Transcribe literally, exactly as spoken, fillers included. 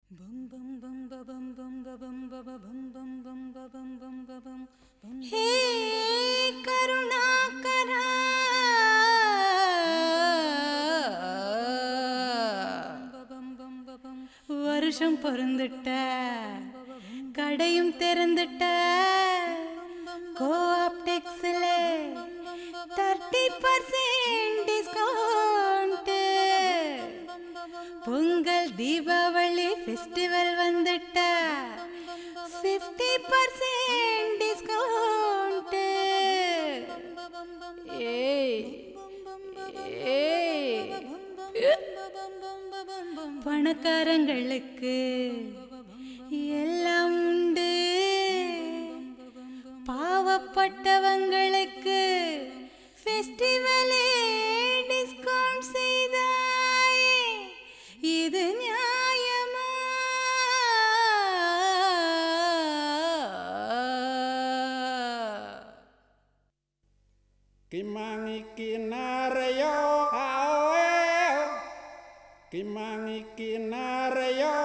हे करुणाकरा வருஷம் பொறந்துட்ட கடையும் திறந்துட்ட கோஆப்டெக்ஸ்ல thirty percent discount Pongal Deepavali festival வந்துட்ட ஃபிஃப்டி பர்சன்ட் டிஸ்கவுண்ட் ஏய் ஏய் பணக்காரங்களுக்கு எல்லாம் உண்டு, பாவப்பட்டவங்களுக்கு ஃபெஸ்டிவலே டிஸ்கவுண்ட் செய்தாயே, இது நியாயமா? Kimangi kinarayo awe, kimangi kinarayo